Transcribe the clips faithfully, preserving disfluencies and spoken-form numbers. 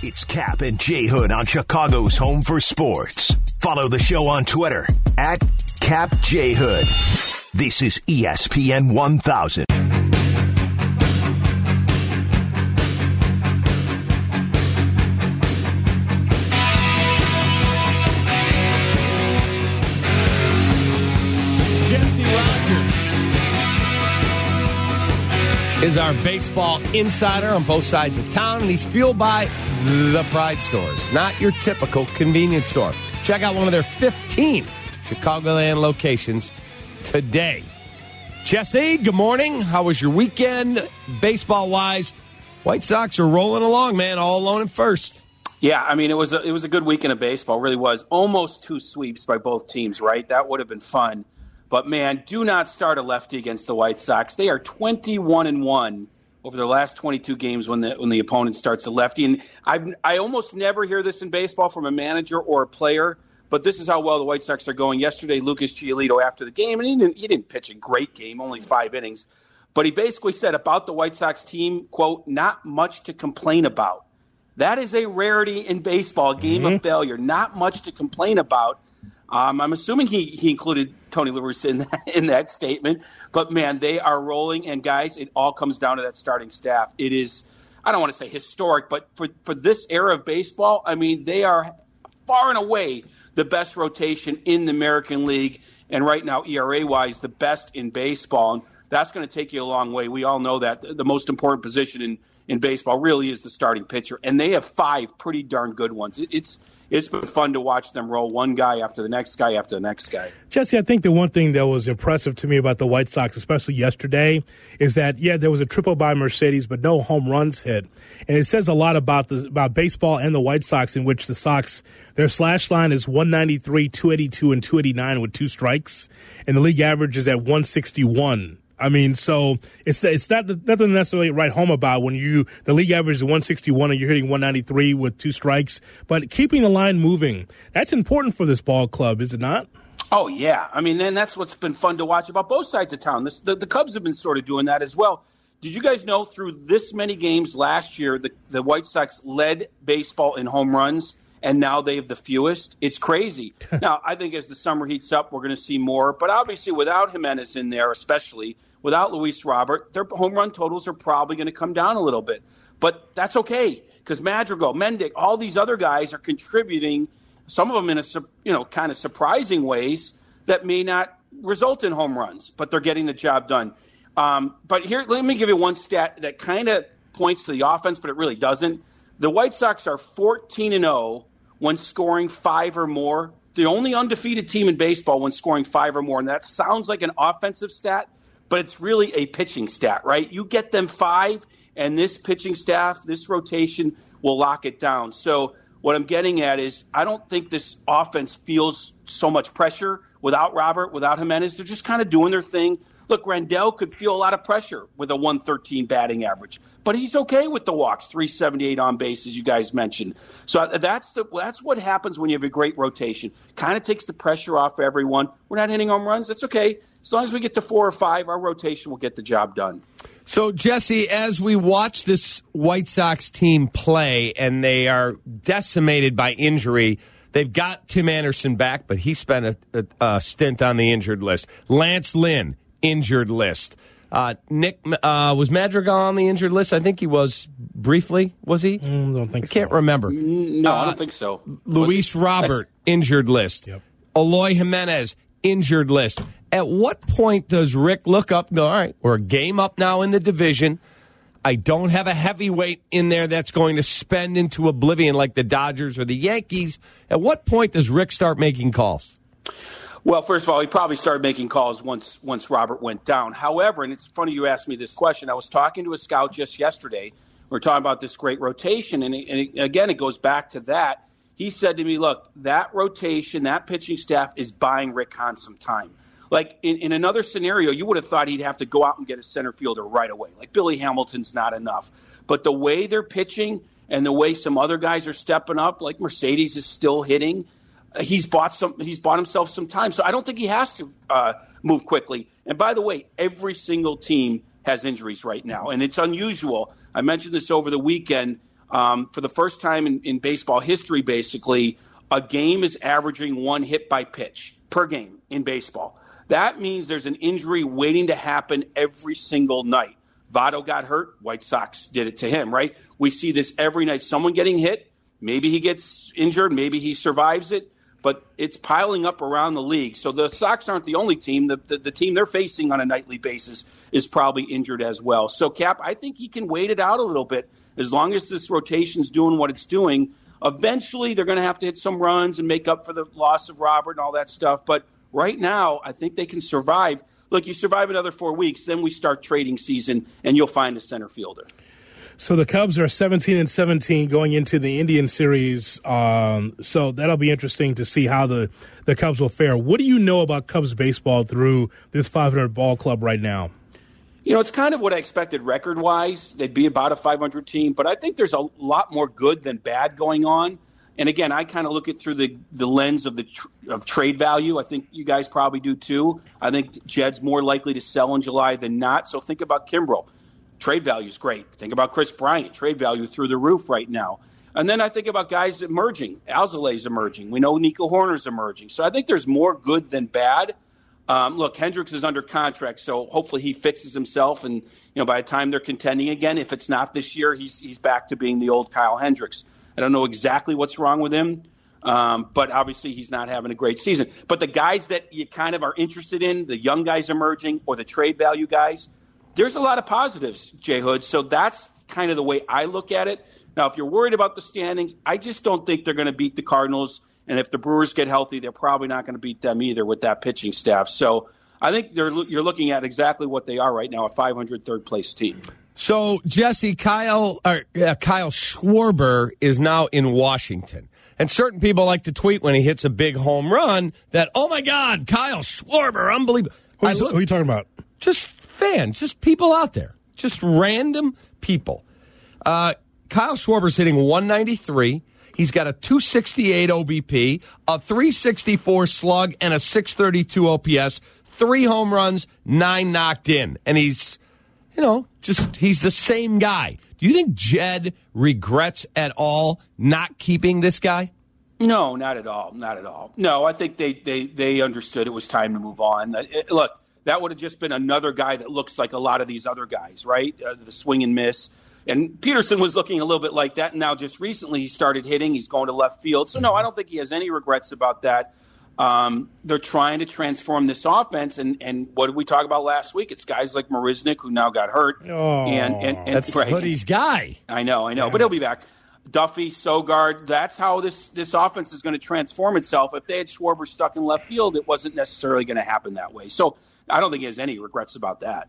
It's Cap and J Hood on Chicago's Home for Sports. Follow the show on Twitter at Cap J Hood. This is E S P N one thousand. Jesse Rogers is our baseball insider on both sides of town, and he's fueled by the Pride Stores, not your typical convenience store. Check out one of their fifteen Chicagoland locations today. Jesse, good morning. How was your weekend, baseball-wise? White Sox are rolling along, man, all alone at first. Yeah, I mean, it was a, it was a good weekend of baseball, it really was. Almost two sweeps by both teams, right? That would have been fun. But, man, do not start a lefty against the White Sox. They are twenty-one and one over their last twenty-two games when the when the opponent starts a lefty. And I I almost never hear this in baseball from a manager or a player, but this is how well the White Sox are going. Yesterday, Lucas Giolito, after the game, and he didn't, he didn't pitch a great game, only five innings, but he basically said about the White Sox team, quote, not much to complain about. That is a rarity in baseball, a game mm-hmm. of failure, not much to complain about. Um, I'm assuming he, he included Tony La Russa in that, in that statement. But, man, they are rolling. And, guys, it all comes down to that starting staff. It is, I don't want to say historic, but for, for this era of baseball, I mean, they are far and away the best rotation in the American League. And right now, E R A-wise, the best in baseball. And that's going to take you a long way. We all know that. The most important position in, in baseball really is the starting pitcher. And they have five pretty darn good ones. It, it's It's been fun to watch them roll one guy after the next guy after the next guy. Jesse, I think the one thing that was impressive to me about the White Sox, especially yesterday, is that, yeah, there was a triple by Mercedes, but no home runs hit. And it says a lot about the about baseball and the White Sox, in which the Sox, their slash line is one ninety-three, two eighty-two, and two eighty-nine with two strikes. And the league average is at one sixty-one. I mean, so it's it's not nothing to necessarily write home about when you the league average is one sixty-one and you're hitting one ninety-three with two strikes. But keeping the line moving, that's important for this ball club, is it not? Oh, yeah. I mean, and that's what's been fun to watch about both sides of town. This, the, the Cubs have been sort of doing that as well. Did you guys know through this many games last year, the, the White Sox led baseball in home runs, and now they have the fewest? It's crazy. Now, I think as the summer heats up, we're going to see more. But obviously, without Jimenez in there, especially without Luis Robert, their home run totals are probably going to come down a little bit. But that's okay, because Madrigal, Mendick, all these other guys are contributing, some of them in a you know kind of surprising ways that may not result in home runs, but they're getting the job done. Um, but here, let me give you one stat that kind of points to the offense, but it really doesn't. The White Sox are fourteen and oh when scoring five or more. The only undefeated team in baseball when scoring five or more, and that sounds like an offensive stat, but it's really a pitching stat, right? You get them five, and this pitching staff, this rotation will lock it down. So what I'm getting at is I don't think this offense feels so much pressure without Robert, without Jimenez. They're just kind of doing their thing. Look, Rendell could feel a lot of pressure with a one thirteen batting average, but he's okay with the walks, three seventy-eight on base, as you guys mentioned. So that's the that's what happens when you have a great rotation. Kind of takes the pressure off everyone. We're not hitting home runs. That's okay. As long as we get to four or five, our rotation will get the job done. So, Jesse, as we watch this White Sox team play, and they are decimated by injury, they've got Tim Anderson back, but he spent a, a, a stint on the injured list. Lance Lynn, injured list. Uh, Nick, uh, was Madrigal on the injured list? I think he was briefly. Was he? Mm, don't think I can't so. remember. No, uh, I don't think so. Luis Robert, injured list. Yep. Eloy Jimenez, injured list. At what point does Rick look up and go, all right, we're a game up now in the division. I don't have a heavyweight in there that's going to spend into oblivion like the Dodgers or the Yankees. At what point does Rick start making calls? Well, first of all, he probably started making calls once once Robert went down. However, and it's funny you asked me this question, I was talking to a scout just yesterday. We were talking about this great rotation, and, it, and it, again, it goes back to that. He said to me, look, that rotation, that pitching staff is buying Rick Hahn some time. Like, in, in another scenario, you would have thought he'd have to go out and get a center fielder right away. Like, Billy Hamilton's not enough. But the way they're pitching and the way some other guys are stepping up, like Mercedes is still hitting, he's bought some. He's bought himself some time. So I don't think he has to uh, move quickly. And by the way, every single team has injuries right now, and it's unusual. I mentioned this over the weekend. Um, for the first time in, in baseball history, basically, a game is averaging one hit by pitch per game in baseball. That means there's an injury waiting to happen every single night. Votto got hurt. White Sox did it to him, right? We see this every night. Someone getting hit. Maybe he gets injured. Maybe he survives it. But it's piling up around the league. So the Sox aren't the only team. The, the, the team they're facing on a nightly basis is probably injured as well. So, Cap, I think he can wait it out a little bit. As long as this rotation's doing what it's doing, eventually they're going to have to hit some runs and make up for the loss of Robert and all that stuff. But right now, I think they can survive. Look, you survive another four weeks, then we start trading season, and you'll find a center fielder. So the Cubs are seventeen and seventeen going into the Indian series. Um, so that'll be interesting to see how the, the Cubs will fare. What do you know about Cubs baseball through this five hundred ball club right now? You know, it's kind of what I expected record-wise. They'd be about a five hundred team, but I think there's a lot more good than bad going on. And again, I kind of look at through the, the lens of the tr- of trade value. I think you guys probably do too. I think Jed's more likely to sell in July than not. So think about Kimbrel. Trade value is great. Think about Chris Bryant. Trade value through the roof right now. And then I think about guys emerging. Alzolay's emerging. We know Nico Horner's emerging. So I think there's more good than bad. Um, look, Hendricks is under contract, so hopefully he fixes himself. And you know, by the time they're contending again, if it's not this year, he's he's back to being the old Kyle Hendricks. I don't know exactly what's wrong with him, um, but obviously he's not having a great season. But the guys that you kind of are interested in, the young guys emerging or the trade value guys, there's a lot of positives, Jay Hood. So that's kind of the way I look at it. Now, if you're worried about the standings, I just don't think they're going to beat the Cardinals. And if the Brewers get healthy, they're probably not going to beat them either with that pitching staff. So I think they're, you're looking at exactly what they are right now, a five hundred third place team. So, Jesse, Kyle or, uh, Kyle Schwarber is now in Washington. And certain people like to tweet when he hits a big home run that, oh, my God, Kyle Schwarber, unbelievable. Who are you, look, who are you talking about? Just fans, just people out there, just random people. Uh, Kyle Schwarber's hitting one ninety-three. He's got a two sixty-eight O B P, a three sixty-four slug, and a six thirty-two O P S. Three home runs, nine knocked in. And he's, you know, just he's the same guy. Do you think Jed regrets at all not keeping this guy? No, not at all. Not at all. No, I think they, they, they understood it was time to move on. It, look, that would have just been another guy that looks like a lot of these other guys, right? Uh, the swing and miss. And Peterson was looking a little bit like that. And now just recently he started hitting. He's going to left field. So, no, I don't think he has any regrets about that. Um, they're trying to transform this offense. And, and what did we talk about last week? It's guys like Marisnick who now got hurt. Oh, and, and, and that's right. Hoodie's guy. I know, I know. Damn. But he'll be back. Duffy, Sogard, that's how this, this offense is going to transform itself. If they had Schwarber stuck in left field, it wasn't necessarily going to happen that way. So I don't think he has any regrets about that.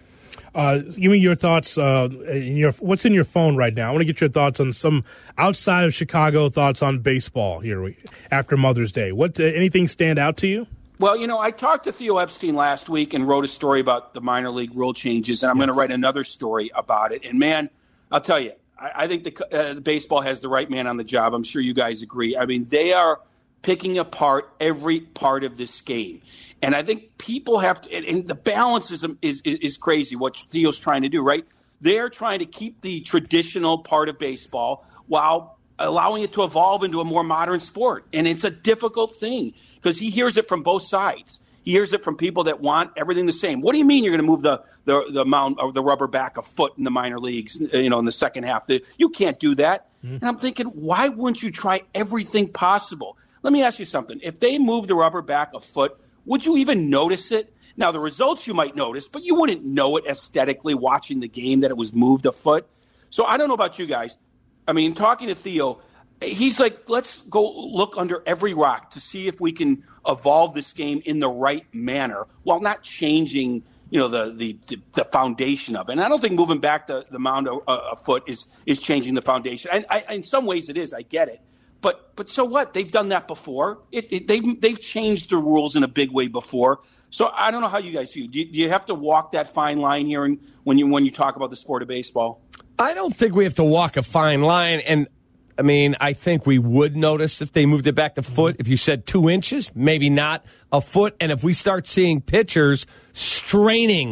Uh, give me your thoughts. Uh, in your, what's in your phone right now? I want to get your thoughts on some outside of Chicago thoughts on baseball here after Mother's Day. What uh, anything stand out to you? Well, you know, I talked to Theo Epstein last week and wrote a story about the minor league rule changes, and I'm yes. going to write another story about it. And, man, I'll tell you, I, I think the, uh, the baseball has the right man on the job. I'm sure you guys agree. I mean, they are picking apart every part of this game. And I think people have to, and, and the balance is, is is crazy what Theo's trying to do, right? They're trying to keep the traditional part of baseball while allowing it to evolve into a more modern sport. And it's a difficult thing because he hears it from both sides. He hears it from people that want everything the same. What do you mean you're going to move the the the mound or the rubber back a foot in the minor leagues, you know, in the second half? You can't do that. Mm-hmm. And I'm thinking, why wouldn't you try everything possible? Let me ask you something. If they move the rubber back a foot, would you even notice it? Now, the results you might notice, but you wouldn't know it aesthetically watching the game that it was moved a foot. So I don't know about you guys. I mean, talking to Theo, he's like, let's go look under every rock to see if we can evolve this game in the right manner while not changing, you know, the the, the foundation of it. And I don't think moving back the, the mound a, a foot is is changing the foundation. And I, in some ways it is. I get it. But but so what? They've done that before. It, it, they've they've changed the rules in a big way before. So I don't know how you guys feel. Do you, do you have to walk that fine line here and when you when you talk about the sport of baseball? I don't think we have to walk a fine line. And I mean, I think we would notice if they moved it back a foot. If you said two inches, maybe not a foot. And if we start seeing pitchers straining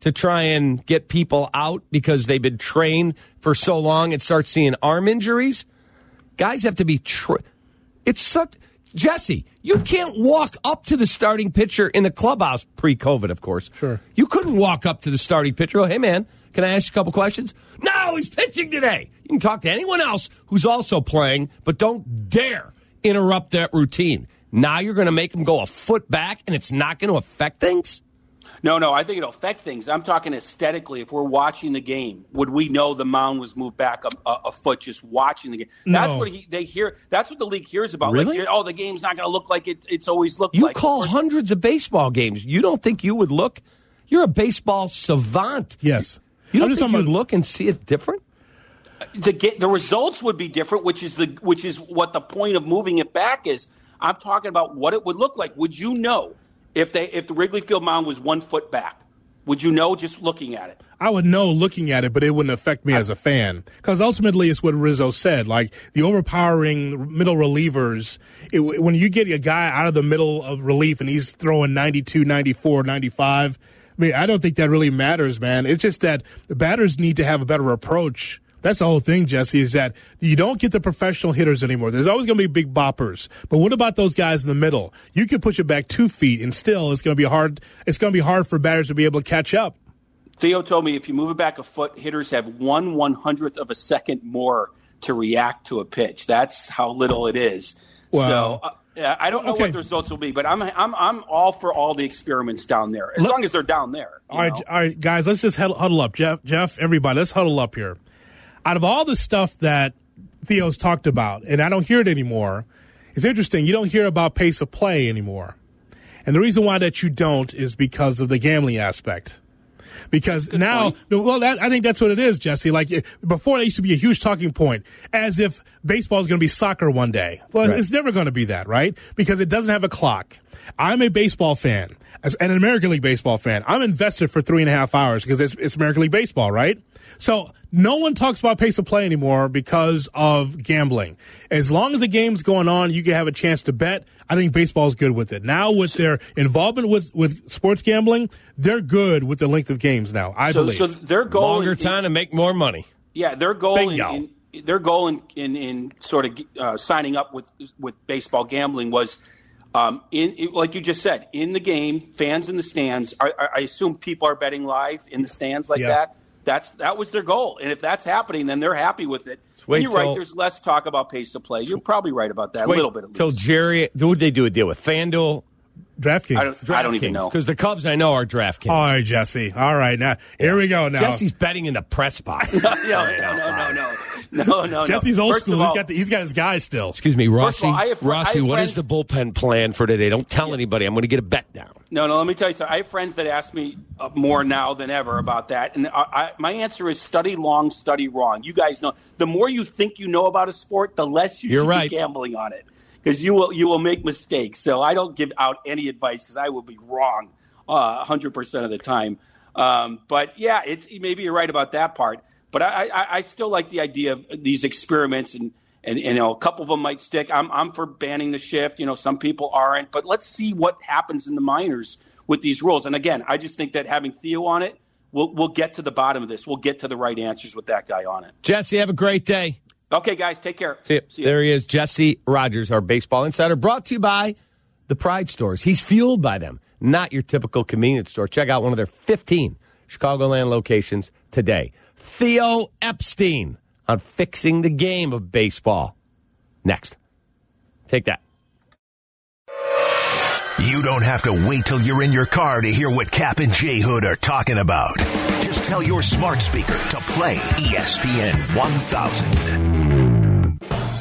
to try and get people out because they've been trained for so long and start seeing arm injuries. Guys have to be tra- it's such Jesse, you can't walk up to the starting pitcher in the clubhouse pre-COVID, of course. Sure. You couldn't walk up to the starting pitcher. Oh, hey, man, can I ask you a couple questions? No, he's pitching today. You can talk to anyone else who's also playing, but don't dare interrupt that routine. Now you're going to make him go a foot back, and it's not going to affect things? No, no, I think it'll affect things. I'm talking aesthetically. If we're watching the game, would we know the mound was moved back a, a, a foot just watching the game? That's No. what he, they hear. That's what the league hears about. Really? Like, oh, the game's not going to look like it, it's always looked You like. call hundreds of baseball games. You don't think you would look? You're a baseball savant. Yes. You I'm don't just think talking you'd about- look and see it different? the get, the results would be different, which is the which is what the point of moving it back is. I'm talking about what it would look like. Would you know if they if the Wrigley Field mound was one foot back? Would you know just looking at it? I would know looking at it, but it wouldn't affect me as a fan. Because ultimately, it's what Rizzo said. Like, the overpowering middle relievers, it, when you get a guy out of the middle of relief and he's throwing ninety-two, ninety-four, ninety-five, I mean, I don't think that really matters, man. It's just that the batters need to have a better approach. That's the whole thing, Jesse, is that you don't get the professional hitters anymore. There's always going to be big boppers. But what about those guys in the middle? You can push it back two feet, and still it's going to be hard. It's going to be hard for batters to be able to catch up. Theo told me if you move it back a foot, hitters have one one hundredth of a second more to react to a pitch. That's how little it is. Wow. So uh, I don't know Okay. what the results will be, but I'm I'm I'm all for all the experiments down there, as Look- long as they're down there. you All right, know? all right, guys, let's just huddle, huddle up. Jeff, Jeff, everybody, let's huddle up here. Out of all the stuff that Theo's talked about, and I don't hear it anymore, it's interesting. You don't hear about pace of play anymore. And the reason why that you don't is because of the gambling aspect. Because Good now, point. well, that, I think that's what it is, Jesse. Like, it- before, that used to be a huge talking point, as if baseball is going to be soccer one day. Well, Right. it's never going to be that, right? Because it doesn't have a clock. I'm a baseball fan, as and an American League baseball fan. I'm invested for three and a half hours because it's, it's American League baseball, right? So no one talks about pace of play anymore because of gambling. As long as the game's going on, you can have a chance to bet. I think baseball is good with it. Now, with their involvement with, with sports gambling, they're good with the length of games now, I so, believe. so their goal Longer in- time to make more money. Yeah, their goal Bingo. in, in their goal in in, in sort of uh, signing up with with baseball gambling was, um, in, in like you just said, in the game, fans in the stands. I, I- I assume people are betting live in the stands like Yeah. that. That's that was their goal, and if that's happening, then they're happy with it. wait And you're till- right. There's less talk about pace of play. You're probably right about that. Wait a little bit. At till least. Jerry, who would they do a deal with? FanDuel? DraftKings. I don't, I don't even know. Because the Cubs, I know, are DraftKings. All right, Jesse. All right, now here we go. Now Jesse's betting in the press box. no, no, no, no, no, no, no. Jesse's no. old First school. of He's all, got the, he's got his guys still. Excuse me, First Rossi. of all, I have fr- I Rossi, have what is friends- the bullpen plan for today? Don't tell anybody. I'm going to get a bet down. No, no. Let me tell you something. I have friends that ask me uh, more now than ever about that, and I, I, my answer is study long, study wrong. You guys know. The more you think you know about a sport, the less you You're should right. be gambling on it, because you will you will make mistakes. So I don't give out any advice because I will be wrong uh, one hundred percent of the time. Um, but yeah, it's maybe you're right about that part. But I, I, I still like the idea of these experiments, and, and, and you know, a couple of them might stick. I'm I'm for banning the shift. You know, some people aren't. But let's see what happens in the minors with these rules. And again, I just think that having Theo on it, we'll we'll get to the bottom of this. We'll get to the right answers with that guy on it. Jesse, have a great day. Okay, guys, take care. See, See ya. there he is, Jesse Rogers, our baseball insider, brought to you by the Pride Stores. He's fueled by them, not your typical convenience store. Check out one of their fifteen Chicagoland locations today. Theo Epstein on fixing the game of baseball. Next. Take that. You don't have to wait till you're in your car to hear what Cap and J Hood are talking about. Just tell your smart speaker to play E S P N one thousand.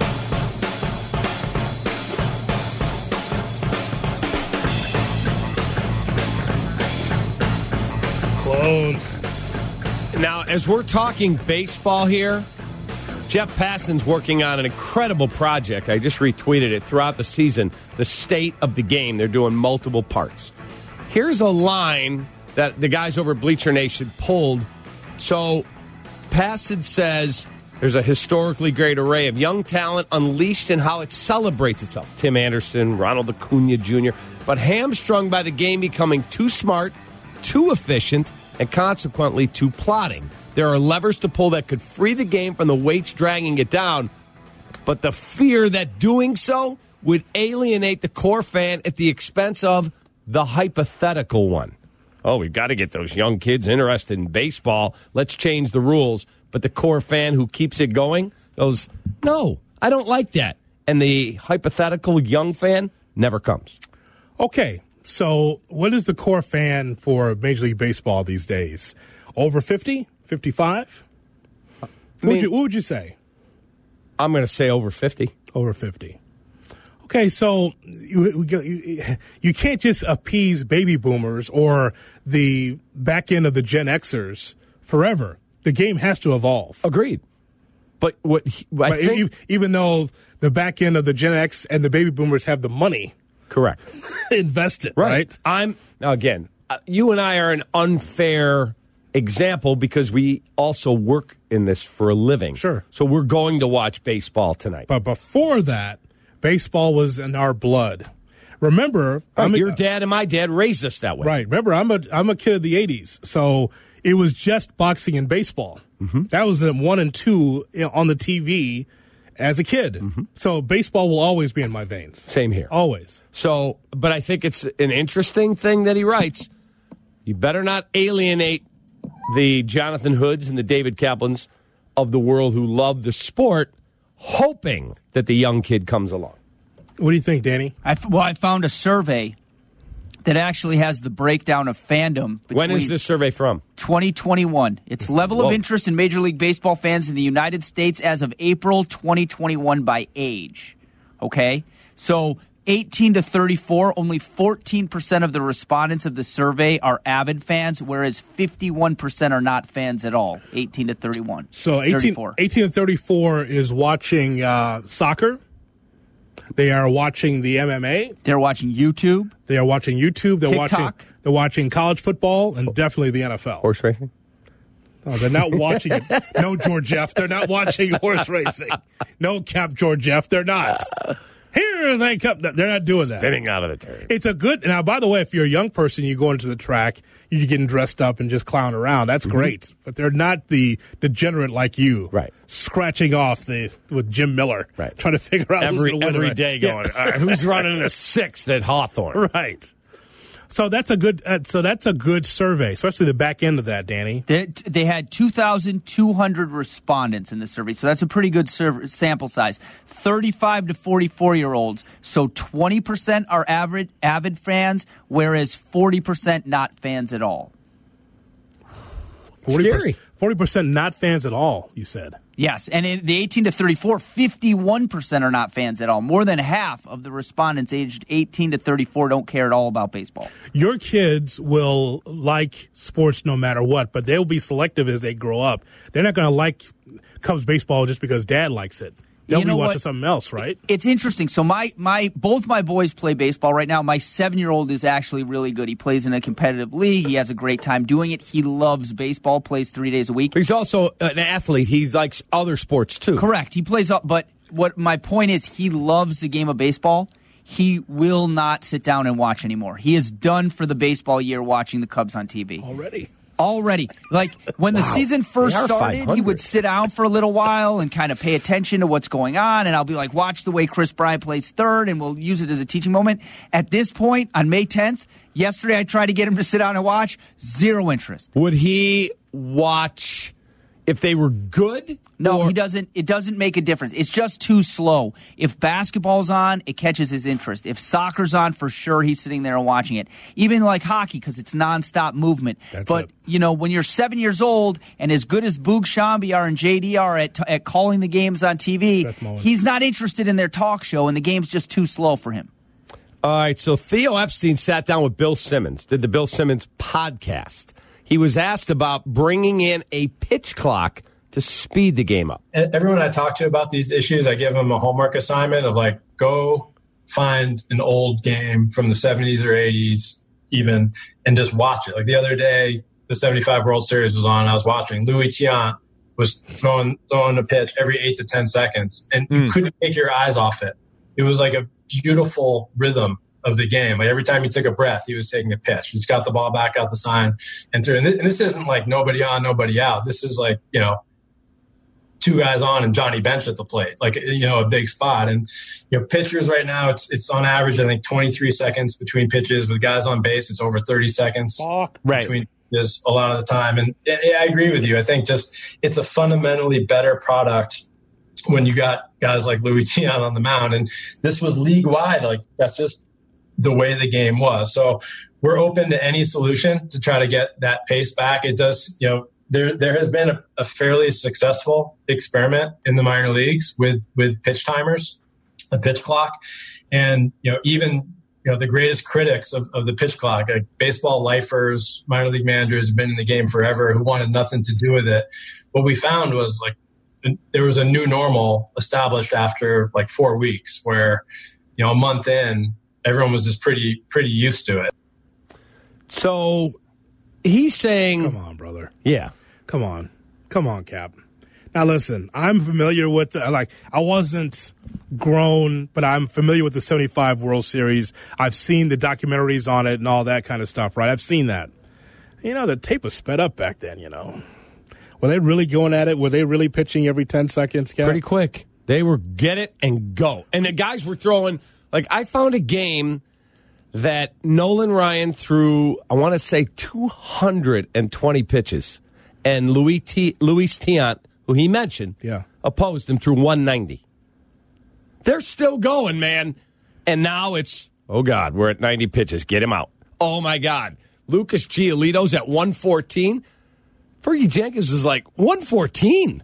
Clones. Now, as we're talking baseball here, Jeff Passan's working on an incredible project. I just retweeted it throughout the season, the state of the game. They're doing multiple parts. Here's a line that the guys over at Bleacher Nation pulled. So Passan says there's a historically great array of young talent unleashed in how it celebrates itself. Tim Anderson, Ronald Acuna Junior, but hamstrung by the game becoming too smart, too efficient, and consequently to plotting. There are levers to pull that could free the game from the weights dragging it down, but the fear that doing so would alienate the core fan at the expense of the hypothetical one. Oh, we've got to get those young kids interested in baseball. Let's change the rules. But the core fan who keeps it going goes, no, I don't like that. And the hypothetical young fan never comes. Okay, so what is the core fan for Major League Baseball these days? Over fifty? fifty-five? What, I mean, would you, what would you say? I'm going to say over fifty. Over fifty. Okay, so you, you you can't just appease baby boomers or the back end of the Gen Xers forever. The game has to evolve. Agreed. But what I but think, even though the back end of the Gen X and the baby boomers have the money, correct, invested, right? right? I'm again. Uh, you and I are an unfair example because we also work in this for a living. Sure. So we're going to watch baseball tonight. But before that, baseball was in our blood. Remember, right, I'm a, your dad and my dad raised us that way. Right. Remember, I'm a I'm a kid of the eighties, so it was just boxing and baseball. Mm-hmm. That was the one and two on the T V as a kid. Mm-hmm. So baseball will always be in my veins. Same here. Always. So, but I think it's an interesting thing that he writes. You better not alienate the Jonathan Hoods and the David Kaplans of the world who love the sport, hoping that the young kid comes along. What do you think, Danny? I, well, I found a survey that actually has the breakdown of fandom. When is this survey from? twenty twenty-one. It's level Whoa. of interest in Major League Baseball fans in the United States as of April twenty twenty-one by age. Okay? So eighteen to thirty-four, only fourteen percent of the respondents of the survey are avid fans, whereas fifty-one percent are not fans at all, eighteen to thirty-one. So eighteen, eighteen to thirty-four is watching uh, soccer. They are watching the M M A. They're watching YouTube. They are watching YouTube. They're TikTok. watching. They're watching college football and definitely the N F L. Horse racing? Oh, they're not watching it. No, George F. They're not watching horse racing. No, Cap George F. They're not. Here they come. They're not doing that. Spinning out of the turn. It's a good. Now, by the way, if you're a young person, you go into the track, you're getting dressed up and just clown around. That's mm-hmm. great. But they're not the degenerate like you, right? Scratching off the with Jim Miller, right? Trying to figure out every who's every win, day right? going. Yeah. All right, who's running the sixth at Hawthorne? Right. So that's a good. Uh, so that's a good survey, especially the back end of that, Danny. They, they had two thousand two hundred respondents in the survey, so that's a pretty good serv- sample size. thirty-five to forty-four year olds, so twenty percent are avid avid fans, whereas forty percent not fans at all. forty percent, Scary. forty percent not fans at all. You said. Yes, and in the eighteen to thirty-four, fifty-one percent are not fans at all. More than half of the respondents aged eighteen to thirty-four don't care at all about baseball. Your kids will like sports no matter what, but they'll be selective as they grow up. They're not going to like Cubs baseball just because dad likes it. They'll you know be watching what? something else, right? It's interesting. So my my both my boys play baseball right now. My seven-year-old is actually really good. He plays in a competitive league. He has a great time doing it. He loves baseball, plays three days a week. He's also an athlete. He likes other sports, too. Correct. He plays up, but what my point is, he loves the game of baseball. He will not sit down and watch anymore. He is done for the baseball year watching the Cubs on T V. Already? Already. Like, when wow. the season first started, he would sit down for a little while and kind of pay attention to what's going on, and I'll be like, watch the way Chris Bryant plays third, and we'll use it as a teaching moment. At this point, on May tenth, yesterday I tried to get him to sit down and watch. Zero interest. Would he watch if they were good? No, or? he doesn't. It doesn't make a difference. It's just too slow. If basketball's on, it catches his interest. If soccer's on, for sure, he's sitting there and watching it. Even like hockey, because it's nonstop movement. That's but, it. you know, when you're seven years old and as good as Boog Shambi and J D are at, at calling the games on T V, he's not interested in their talk show, and the game's just too slow for him. All right, so Theo Epstein sat down with Bill Simmons, did the Bill Simmons podcast. He was asked about bringing in a pitch clock to speed the game up. Everyone I talk to about these issues, I give them a homework assignment of like, go find an old game from the seventies or eighties even and just watch it. Like the other day, the seventy-five World Series was on. I was watching. Louis Tiant was throwing throwing a pitch every eight to ten seconds, and mm. you couldn't take your eyes off it. It was like a beautiful rhythm of the game. Like every time he took a breath, he was taking a pitch. He's got the ball back out the sign and through. And, th- and this isn't like nobody on, nobody out. This is like, you know, two guys on and Johnny Bench at the plate, like, you know, a big spot. And, you know, pitchers right now, it's it's on average, I think, twenty-three seconds between pitches. With guys on base, it's over thirty seconds right. between pitches a lot of the time. And yeah, I agree with you. I think just it's a fundamentally better product when you got guys like Louis Tiant on the mound. And this was league-wide. Like, that's just the way the game was. So we're open to any solution to try to get that pace back. It does, you know, There, there has been a, a fairly successful experiment in the minor leagues with, with pitch timers, a pitch clock, and you know even you know the greatest critics of, of the pitch clock, like baseball lifers, minor league managers have been in the game forever who wanted nothing to do with it. What we found was like there was a new normal established after like four weeks, where you know a month in, everyone was just pretty pretty used to it. So. He's saying... Come on, brother. Yeah. Come on. Come on, Cap. Now, listen, I'm familiar with, the, like, I wasn't grown, but I'm familiar with the seventy-five World Series. I've seen the documentaries on it and all that kind of stuff, right? I've seen that. You know, the tape was sped up back then, you know. Were they really going at it? Were they really pitching every ten seconds, Cap? Pretty quick. They were get it and go. And the guys were throwing, like, I found a game that Nolan Ryan threw, I want to say, two hundred twenty pitches. And Louis T- Luis Tiant, who he mentioned, yeah. opposed him through one ninety. They're still going, man. And now it's, oh, God, we're at ninety pitches. Get him out. Oh, my God. Lucas Giolito's at one fourteen. Fergie Jenkins was like, one fourteen?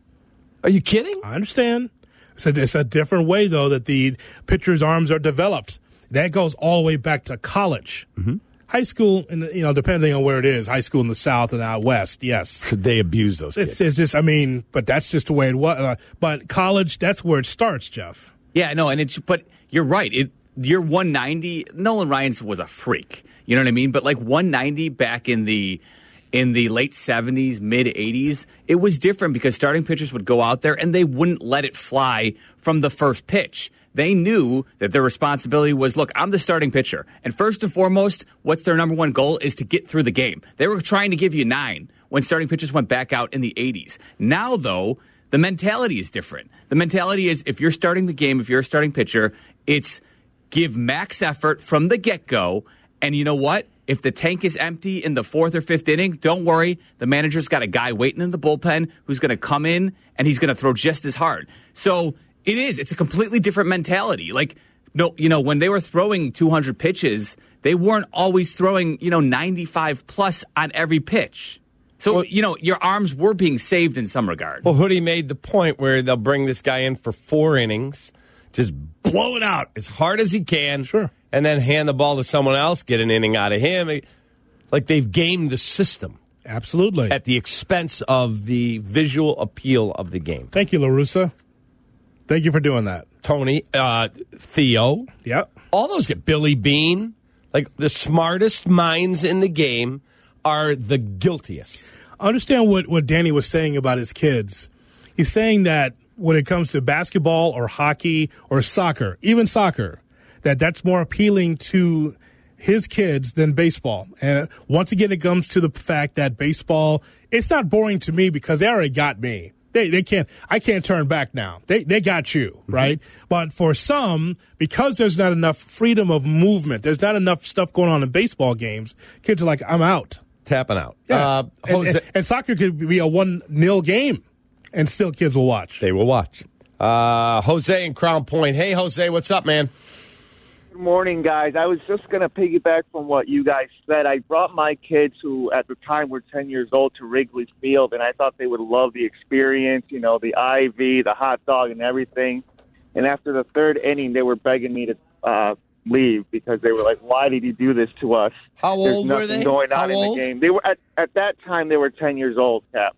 Are you kidding? I understand. It's a, it's a different way, though, that the pitcher's arms are developed. That goes all the way back to college. Mm-hmm. High school, in the, you know, depending on where it is, high school in the South and out West, yes. They abuse those kids. It's, it's just, I mean, but that's just the way it was. Uh, but college, that's where it starts, Jeff. Yeah, no, and it's, but you're right. It, you're one ninety. Nolan Ryan's was a freak. You know what I mean? But like one ninety back in the in the late seventies, mid eighties, it was different because starting pitchers would go out there and they wouldn't let it fly from the first pitch. They knew that their responsibility was, look, I'm the starting pitcher. And first and foremost, what's their number one goal is to get through the game. They were trying to give you nine when starting pitchers went back out in the eighties. Now, though, the mentality is different. The mentality is if you're starting the game, if you're a starting pitcher, it's give max effort from the get-go. And you know what? If the tank is empty in the fourth or fifth inning, don't worry. The manager's got a guy waiting in the bullpen who's going to come in, and he's going to throw just as hard. So it is. It's a completely different mentality. Like, no, you know, when they were throwing two hundred pitches, they weren't always throwing, you know, ninety-five plus on every pitch. So, well, you know, your arms were being saved in some regard. Well, Hoodie made the point where they'll bring this guy in for four innings, just blow it out as hard as he can. Sure. And then hand the ball to someone else, get an inning out of him. Like they've gamed the system. Absolutely. At the expense of the visual appeal of the game. Thank you, LaRussa. Thank you for doing that. Tony, uh, Theo. Yep. All those get Billy Bean. Like the smartest minds in the game are the guiltiest. I understand what, what Danny was saying about his kids. He's saying that when it comes to basketball or hockey or soccer, even soccer, that that's more appealing to his kids than baseball. And once again, it comes to the fact that baseball, it's not boring to me because they already got me. They they can't, I can't turn back now. They they got you, right? Mm-hmm. But for some, because there's not enough freedom of movement, there's not enough stuff going on in baseball games, kids are like, I'm out. Tapping out. Yeah. Uh, and, and, and soccer could be a one nil game, and still kids will watch. They will watch. Uh, Jose in Crown Point. Hey, Jose, what's up, man? Good morning, guys. I was just going to piggyback from what you guys said. I brought my kids, who at the time were ten years old, to Wrigley Field, and I thought they would love the experience, you know, the I V, the hot dog, and everything. And after the third inning, they were begging me to uh, leave because they were like, why did you do this to us? How old There's were they? nothing going on How in old? the game. They were at, at that time, they were ten years old, Cap.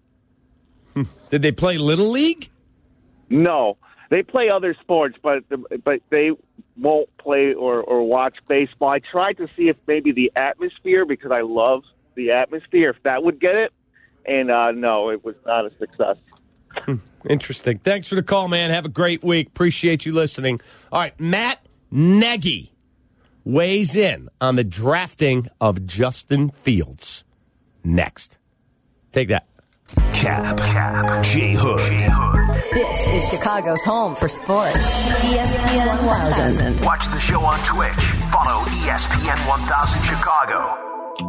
Did they play Little League? No. They play other sports, but but they won't play or, or watch baseball. I tried to see if maybe the atmosphere, because I love the atmosphere, if that would get it. And uh, no, it was not a success. Interesting. Thanks for the call, man. Have a great week. Appreciate you listening. All right, Matt Nagy weighs in on the drafting of Justin Fields. Next. Take that. Cap, Cap, J Hood. This is Chicago's home for sports. E S P N one thousand. Watch the show on Twitch. Follow E S P N one thousand Chicago.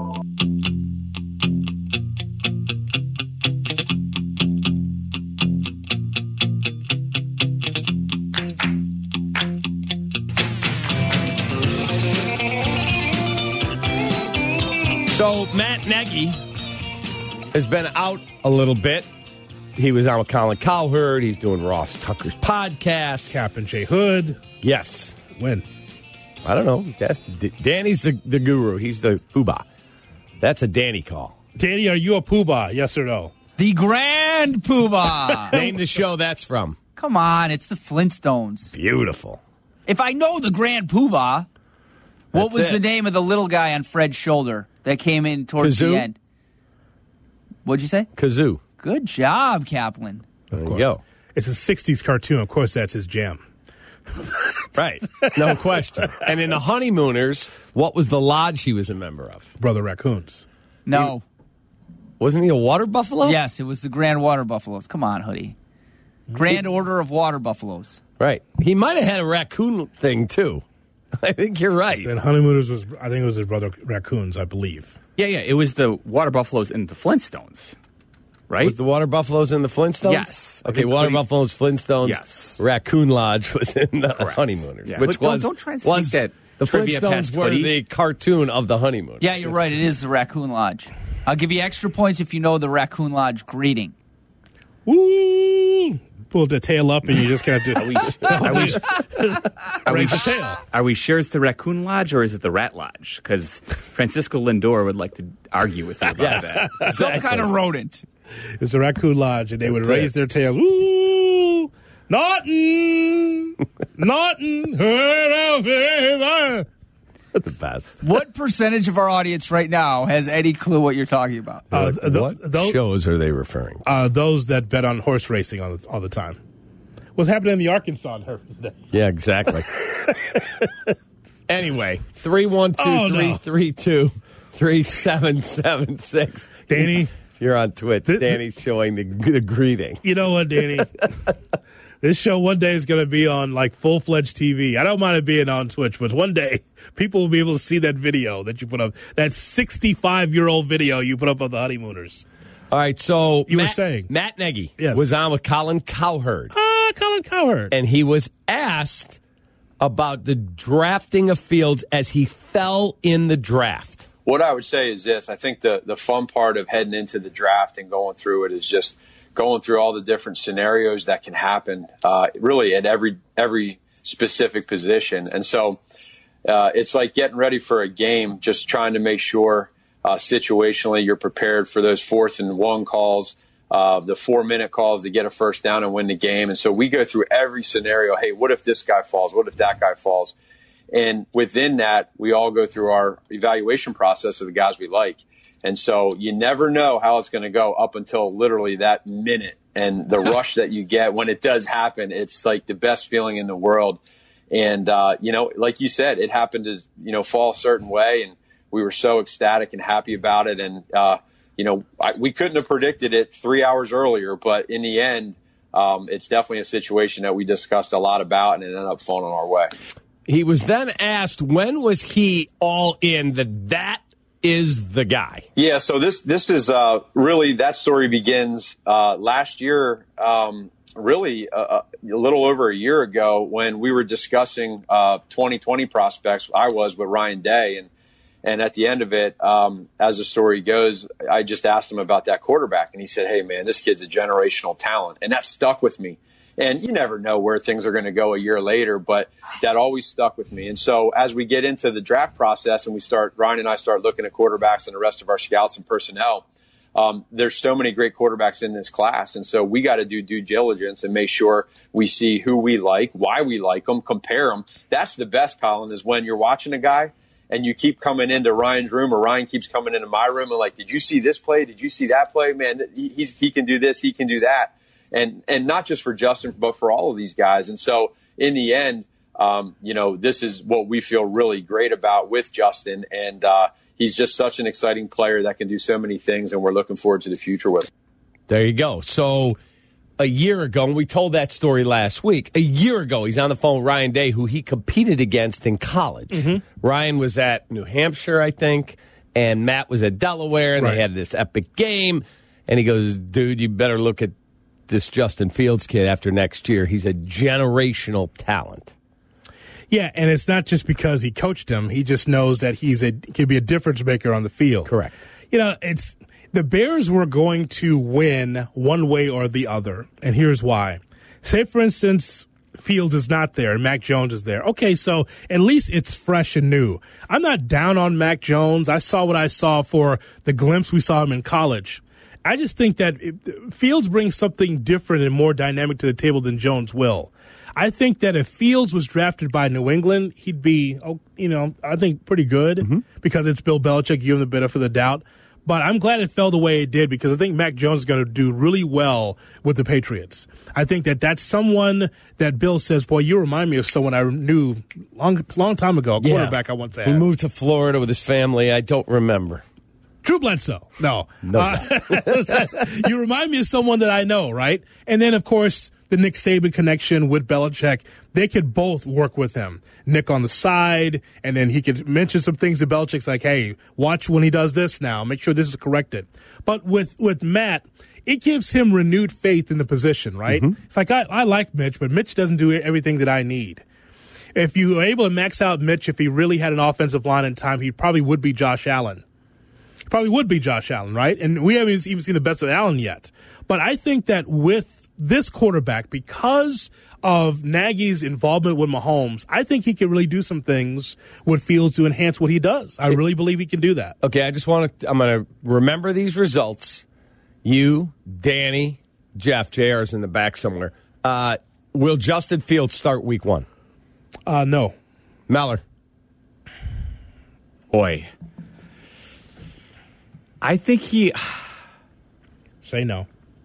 So Matt Nagy has been out a little bit. He was on with Colin Cowherd. He's doing Ross Tucker's podcast. Cap and J Hood. Yes. When? I don't know. That's, Danny's the, the guru. He's the poobah. That's a Danny call. Danny, are you a poobah? Yes or no? The Grand Poobah. Name the show that's from. Come on, it's the Flintstones. Beautiful. If I know the Grand Poobah, what That's was it. the name of the little guy on Fred's shoulder that came in towards Kazoo? the end? What'd you say? Kazoo. Good job, Kaplan. There Of you go. It's a sixties cartoon. Of course, that's his jam. Right. No question. And in The Honeymooners, what was the lodge he was a member of? Brother Raccoons. No. Wasn't he a water buffalo? Yes, it was the Grand Water Buffaloes. Come on, Hoodie. Grand Order of Water Buffaloes. Right. He might have had a raccoon thing, too. I think you're right. And Honeymooners was, I think it was his brother Raccoons, I believe. Yeah, yeah. It was the Water Buffaloes and the Flintstones, right? Was the Water Buffaloes in the Flintstones? Yes. Okay, I think Water Cody- Buffaloes, Flintstones. Yes. Raccoon Lodge was in the Correct. Honeymooners, Yeah. which But don't- was, don't try and sneak was that the trivia Flintstones past were Hoodie. the cartoon of the Honeymooners. Yeah, you're right. It is the Raccoon Lodge. I'll give you extra points if you know the Raccoon Lodge greeting. Woo! Pull the tail up and you just got to Are we, are we, are we, raise the tail. are we sure it's the Raccoon Lodge or is it the Rat Lodge? Because Francisco Lindor would like to argue with you about Yes. that. Some Exactly. kind of rodent. It's the Raccoon Lodge, and they would That's raise it. their tails. Woo! Naughton! Naughton! That's the best. What percentage of our audience right now has any clue what you're talking about? Uh, what th- what those, shows are they referring to? uh, those that bet on horse racing all the, all the time. What's happening in the Arkansas today? Yeah, exactly. Anyway, three one two, Oh, no. three three two, three seven seven six. Danny, If you're on Twitch, Th- th- Danny's showing the, the greeting. you know what, Danny? This show one day is going to be on like full fledged T V. I don't mind it being on Twitch, but one day people will be able to see that video that you put up. That sixty-five year old video you put up of the Honeymooners. All right, so You were Matt, saying. Matt Nagy Yes. was on with Colin Cowherd, Ah, Colin Cowherd. and he was asked about the drafting of Fields as he fell in the draft. What I would say is this. I think the, the fun part of heading into the draft and going through it is just going through all the different scenarios that can happen uh, really at every every specific position. And so uh, it's like getting ready for a game, just trying to make sure uh, situationally you're prepared for those fourth and one calls, uh, the four-minute calls to get a first down and win the game. And so we go through every scenario. Hey, what if this guy falls? What if that guy falls? And within that, we all go through our evaluation process of the guys we like. And so you never know how it's going to go up until literally that minute. And the rush that you get when it does happen, it's like the best feeling in the world. And, uh, you know, like you said, it happened to, you know, fall a certain way. And we were so ecstatic and happy about it. And, uh, you know, I, we couldn't have predicted it three hours earlier. But in the end, um, it's definitely a situation that we discussed a lot about and it ended up falling our way. He was then asked, when was he all in that that is the guy? Yeah, so this this is uh, really, that story begins uh, last year, um, really uh, a little over a year ago when we were discussing uh, twenty twenty prospects. I was with Ryan Day, and and at the end of it, um, as the story goes, I just asked him about that quarterback, and he said, hey, man, this kid's a generational talent, and that stuck with me. And you never know where things are going to go a year later, but that always stuck with me. And so as we get into the draft process and we start, Ryan and I start looking at quarterbacks and the rest of our scouts and personnel, um, there's so many great quarterbacks in this class. And so we got to do due diligence and make sure we see who we like, why we like them, compare them. That's the best, Colin, is when you're watching a guy and you keep coming into Ryan's room or Ryan keeps coming into my room and like, did you see this play? Did you see that play? Man, he, he's, he can do this. He can do that. And and not just for Justin, but for all of these guys. And so in the end, um, you know, this is what we feel really great about with Justin. And uh, he's just such an exciting player that can do so many things, and we're looking forward to the future with him. There you go. So a year ago, and we told that story last week, a year ago, he's on the phone with Ryan Day, who he competed against in college. Mm-hmm. Ryan was at New Hampshire, I think, and Matt was at Delaware, and right. they had this epic game. And he goes, dude, you better look at this Justin Fields kid after next year. He's a generational talent. Yeah, and it's not just because he coached him. He just knows that he's a can be a difference maker on the field. Correct. You know, it's the Bears were going to win one way or the other, and here's why. Say, for instance, Fields is not there and Mac Jones is there. Okay, so at least it's fresh and new. I'm not down on Mac Jones. I saw what I saw for the glimpse we saw him in college. I just think that it, Fields brings something different and more dynamic to the table than Jones will. I think that if Fields was drafted by New England, he'd be, oh, you know, I think pretty good mm-hmm. because it's Bill Belichick, give him the benefit of the doubt. But I'm glad it fell the way it did because I think Mac Jones is going to do really well with the Patriots. I think that that's someone that Bill says, boy, you remind me of someone I knew long, long time ago, a quarterback yeah. I once had. He moved to Florida with his family. I don't remember. Drew Bledsoe. No. no. Uh, you remind me of someone that I know, right? And then, of course, the Nick Saban connection with Belichick. They could both work with him. Nick on the side, and then he could mention some things to Belichick's like, hey, watch when he does this now. Make sure this is corrected. But with, with Matt, it gives him renewed faith in the position, right? Mm-hmm. It's like, I, I like Mitch, but Mitch doesn't do everything that I need. If you were able to max out Mitch, if he really had an offensive line in time, he probably would be Josh Allen. Probably would be Josh Allen, right? And we haven't even seen the best of Allen yet. But I think that with this quarterback, because of Nagy's involvement with Mahomes, I think he can really do some things with Fields to enhance what he does. I really believe he can do that. Okay, I just want to, I'm going to remember these results. You, Danny, Jeff, J R's in the back somewhere. Uh, will Justin Fields start week one? Uh, no. Meller. Boy. I think he... Say no.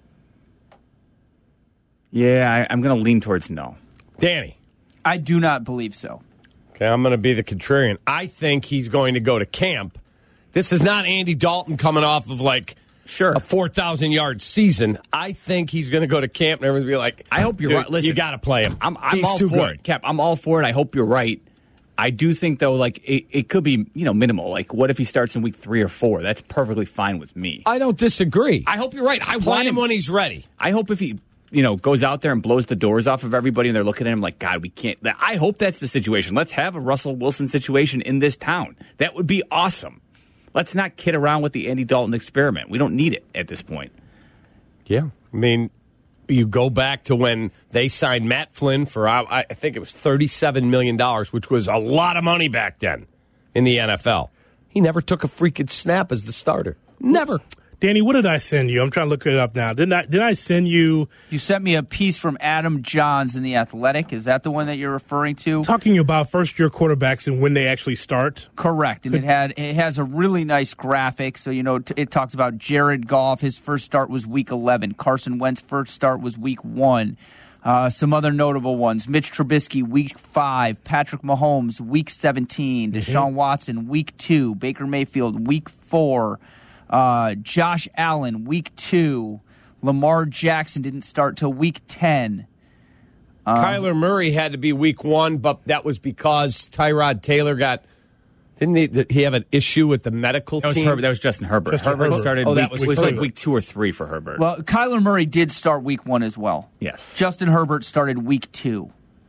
Yeah, I, I'm going to lean towards no. Danny. I do not believe so. Okay, I'm going to be the contrarian. I think he's going to go to camp. This is not Andy Dalton coming off of like sure a four thousand yard season. I think he's going to go to camp and everyone's going to be like, I hope you're right. Listen, you got to play him. I'm, I'm he's all too for good. it. Cap, I'm all for it. I hope you're right. I do think, though, like, it, it could be, you know, minimal. Like, what if he starts in week three or four? That's perfectly fine with me. I don't disagree. I hope you're right. I Play want him when he's ready. I hope if he, you know, goes out there and blows the doors off of everybody and they're looking at him like, God, we can't. I hope that's the situation. Let's have a Russell Wilson situation in this town. That would be awesome. Let's not kid around with the Andy Dalton experiment. We don't need it at this point. Yeah. I mean, you go back to when they signed Matt Flynn for, I think it was thirty-seven million dollars, which was a lot of money back then in the N F L. He never took a freaking snap as the starter. Never. Danny, what did I send you? I'm trying to look it up now. Didn't I, did I send you? You sent me a piece from Adam Johns in The Athletic. Is that the one that you're referring to? Talking about first-year quarterbacks and when they actually start. Correct. And it had it has a really nice graphic. So, you know, it talks about Jared Goff. His first start was week eleven. Carson Wentz' first start was week one. Uh, some other notable ones. Mitch Trubisky, week five. Patrick Mahomes, week seventeen. Mm-hmm. Deshaun Watson, week two. Baker Mayfield, week four. Uh, Josh Allen, week two. Lamar Jackson didn't start till week ten. Um, Kyler Murray had to be week one, but that was because Tyrod Taylor got... Didn't he, he have an issue with the medical that was team? Herbert, that was Justin Herbert. Justin Herbert Herbert. started oh, week, that was, it was like week two or three for Herbert. Well, Kyler Murray did start week one as well. Yes. Justin Herbert started week two.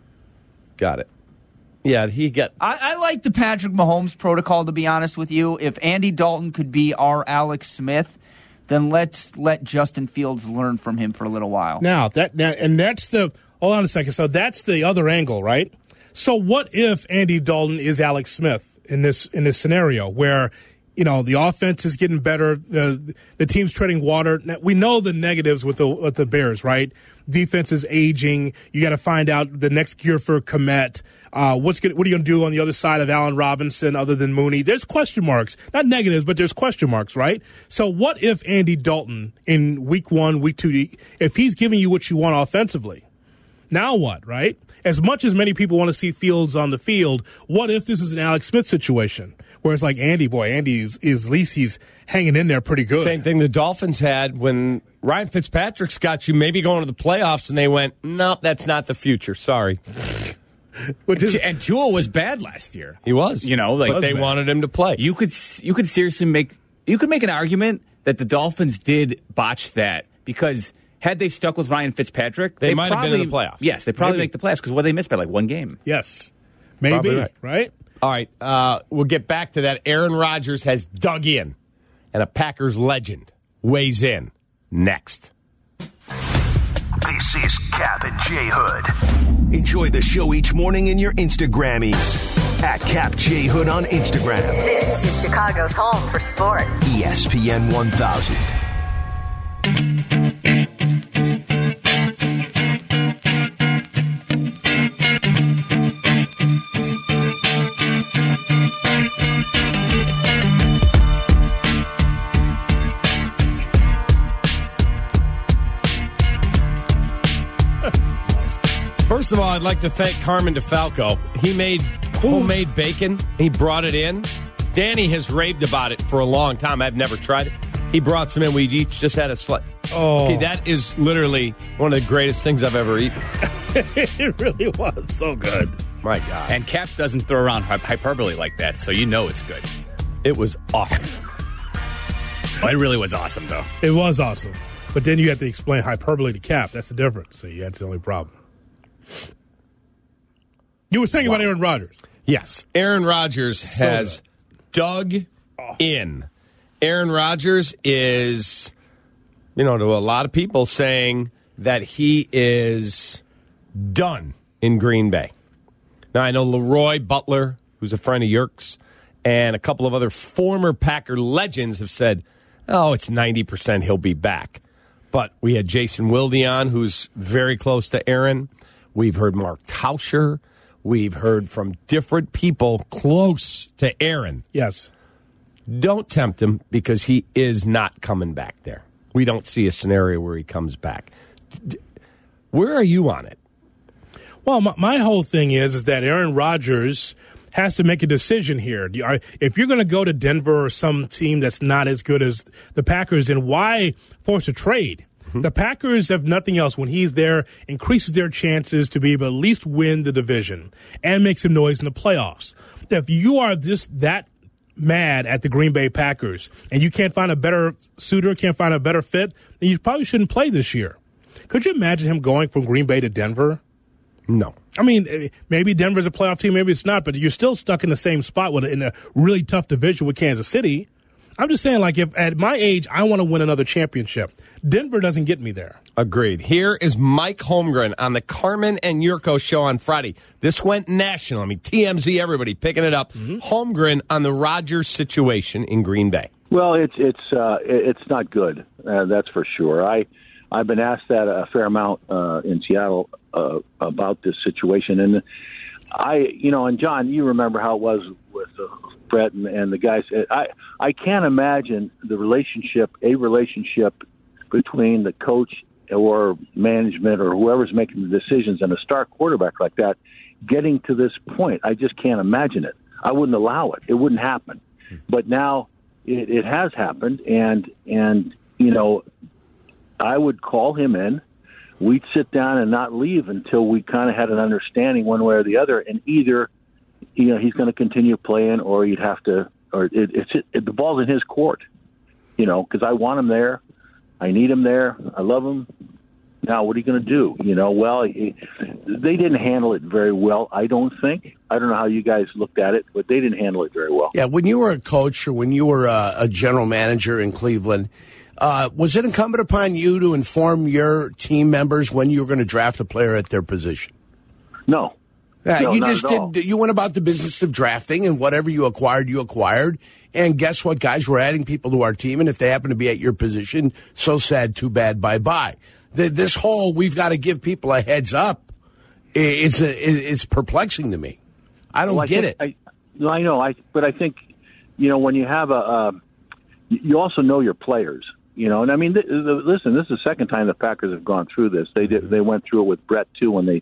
Got it. Yeah, he got... I, I like the Patrick Mahomes protocol, to be honest with you. If Andy Dalton could be our Alex Smith, then let's let Justin Fields learn from him for a little while. Now, that now, and that's the... Hold on a second. So that's the other angle, right? So what if Andy Dalton is Alex Smith in this in this scenario where, you know, the offense is getting better, the the team's treading water? Now, we know the negatives with the with the Bears, right? Defense is aging. You got to find out the next gear for Kmet. Uh, what's gonna, what are you going to do on the other side of Allen Robinson other than Mooney? There's question marks. Not negatives, but there's question marks, right? So what if Andy Dalton in week one, week two, if he's giving you what you want offensively? Now what, right? as much as many people want to see Fields on the field, what if this is an Alex Smith situation where it's like Andy, boy, Andy is, is at least he's hanging in there pretty good. Same thing the Dolphins had when Ryan Fitzpatrick's got you maybe going to the playoffs, and they went, no, that's not the future. Sorry. Which is, and Tua was bad last year. He was. You know, like but they bad. wanted him to play. You could you could seriously make you could make an argument that the Dolphins did botch that because had they stuck with Ryan Fitzpatrick, they, they might probably, have been in the playoffs. Yes, they probably Maybe. make the playoffs because what they missed by like one game. Yes, maybe right. right. All right, uh, we'll get back to that. Aaron Rodgers has dug in, and a Packers legend weighs in next. This is Cap and J Hood. Enjoy the show each morning in your Instagrammies. At Cap J Hood on Instagram. This is Chicago's home for sports. E S P N one thousand. First of all, I'd like to thank Carmen DeFalco. He made homemade bacon. He brought it in. Danny has raved about it for a long time. I've never tried it. He brought some in. We each just had a slice. Oh. Okay, that is literally one of the greatest things I've ever eaten. It really was so good. My God. And Cap doesn't throw around hyperbole like that, so you know it's good. It was awesome. Oh, it really was awesome, though. It was awesome. But then you have to explain hyperbole to Cap. That's the difference. See, that's the only problem. You were saying wow. about Aaron Rodgers. Yes. Aaron Rodgers so has good. dug oh. in. Aaron Rodgers is, you know, to a lot of people saying that he is done in Green Bay. Now, I know Leroy Butler, who's a friend of Yerkes, and a couple of other former Packer legends have said, oh, it's ninety percent he'll be back. But we had Jason Wilde on, who's very close to Aaron. We've heard Mark Tauscher. We've heard from different people close to Aaron. Yes. Don't tempt him because he is not coming back there. We don't see a scenario where he comes back. Where are you on it? Well, my, my whole thing is, is that Aaron Rodgers has to make a decision here. If you're going to go to Denver or some team that's not as good as the Packers, then why force a trade? The Packers have nothing else. When he's there, increases their chances to be able to at least win the division and make some noise in the playoffs. If you are just that mad at the Green Bay Packers and you can't find a better suitor, can't find a better fit, then you probably shouldn't play this year. Could you imagine him going from Green Bay to Denver? No. I mean, maybe Denver's a playoff team, maybe it's not, but you're still stuck in the same spot with in a really tough division with Kansas City. I'm just saying, like, if at my age, I want to win another championship. Denver doesn't get me there. Agreed. Here is Mike Holmgren on the Carmen and Yurko show on Friday. This went national. I mean, T M Z, everybody picking it up. Mm-hmm. Holmgren on the Rodgers situation in Green Bay. Well, it's it's uh, it's not good. Uh, that's for sure. I I've been asked that a fair amount uh, in Seattle uh, about this situation, and I, you know, and John, you remember how it was with uh, Brett and, and the guys. I I can't imagine the relationship, a relationship between the coach or management or whoever's making the decisions and a star quarterback like that getting to this point. I just can't imagine it. I wouldn't allow it. It wouldn't happen. But now it, it has happened, and and you know, I would call him in. We'd sit down and not leave until we kind of had an understanding one way or the other, and either you know he's going to continue playing, or you'd have to, or it, it's it, the ball's in his court, you know, because I want him there, I need him there, I love him. Now, what are you going to do? You know, well, he, they didn't handle it very well, I don't think. I don't know how you guys looked at it, but they didn't handle it very well. Yeah, when you were a coach or when you were a, a general manager in Cleveland, uh, was it incumbent upon you to inform your team members when you were going to draft a player at their position? No. Yeah, no, you not just at all. did. You went about the business of drafting, and whatever you acquired, you acquired. And guess what, guys? We're adding people to our team, and if they happen to be at your position, so sad, too bad, bye-bye. The, this whole we've got to give people a heads up, it's a, it's perplexing to me. I don't well, I get think, it. I, no, I know, I, but I think, you know, when you have a, uh, you also know your players, you know, and I mean, th- th- listen, this is the second time the Packers have gone through this. They did, they went through it with Brett too when they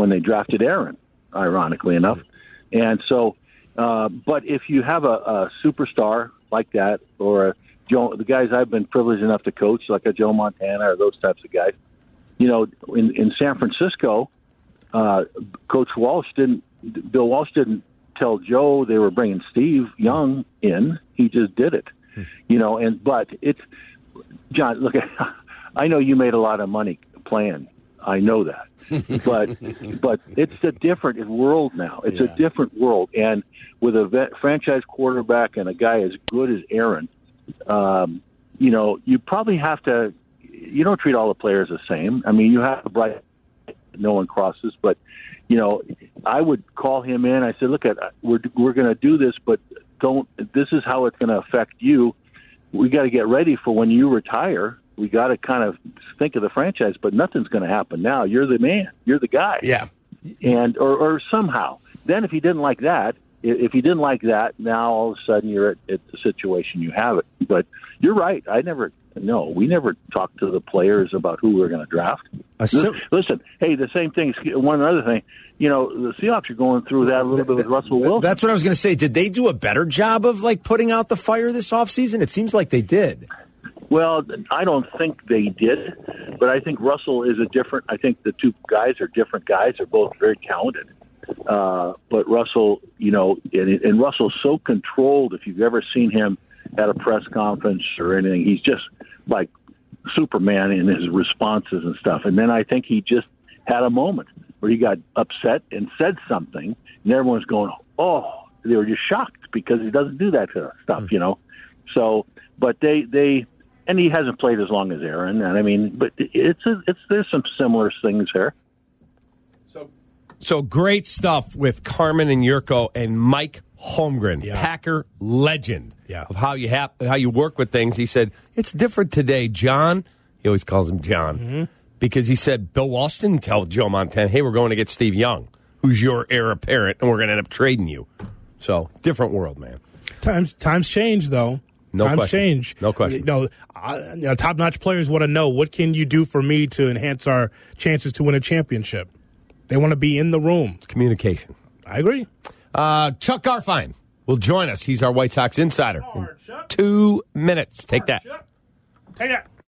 when they drafted Aaron, ironically enough. And so, uh, but if you have a, a superstar like that, or a Joe, the guys I've been privileged enough to coach, like a Joe Montana or those types of guys, you know, in, in San Francisco, uh, Coach Walsh didn't, Bill Walsh didn't tell Joe they were bringing Steve Young in. He just did it, you know. And but it's John. Look, I know you made a lot of money playing. I know that, but but it's a different world now. It's yeah. a different world, and with a vet, franchise quarterback and a guy as good as Aaron, um, you know, you probably have to. You don't treat all the players the same. I mean, you have to bright. No one crosses, but you know, I would call him in. I said, "Look, at we're we're going to do this, but don't. This is how it's going to affect you. We got to get ready for when you retire. We got to kind of think of the franchise, but nothing's going to happen now. You're the man. You're the guy. Yeah, and or, or somehow. Then, if he didn't like that, if he didn't like that, now all of a sudden you're at, at the situation you have it. But you're right. I never. No, we never talked to the players about who we were going to draft. Listen, listen, hey, the same thing. One other thing, you know, the Seahawks are going through that a little bit with Russell Wilson. That's what I was going to say. Did they do a better job of like putting out the fire this offseason? It seems like they did. Well, I don't think they did, but I think Russell is a different. I think the two guys are different guys. They're both very talented. Uh, but Russell, you know, and, and Russell's so controlled. If you've ever seen him at a press conference or anything, he's just like Superman in his responses and stuff. And then I think he just had a moment where he got upset and said something, and everyone's going, "Oh!" They were just shocked because he doesn't do that kind of stuff, you know. So, but they they and he hasn't played as long as Aaron, and I mean, but it's a, it's there's some similar things there. So, so great stuff with Carmen and Yurko and Mike Holmgren, Yeah. Packer legend, Yeah. of how you have how you work with things. He said it's different today, John. He always calls him John Mm-hmm. because he said Bill Walsh didn't tell Joe Montana, "Hey, we're going to get Steve Young, who's your heir apparent, and we're going to end up trading you." So different world, man. Times times change, though. No times question. change. No question. You know, I, you know, top-notch players want to know, what can you do for me to enhance our chances to win a championship? They want to be in the room. Communication. I agree. Uh, Chuck Garfien will join us. He's our White Sox insider in two minutes. Take that. Take that.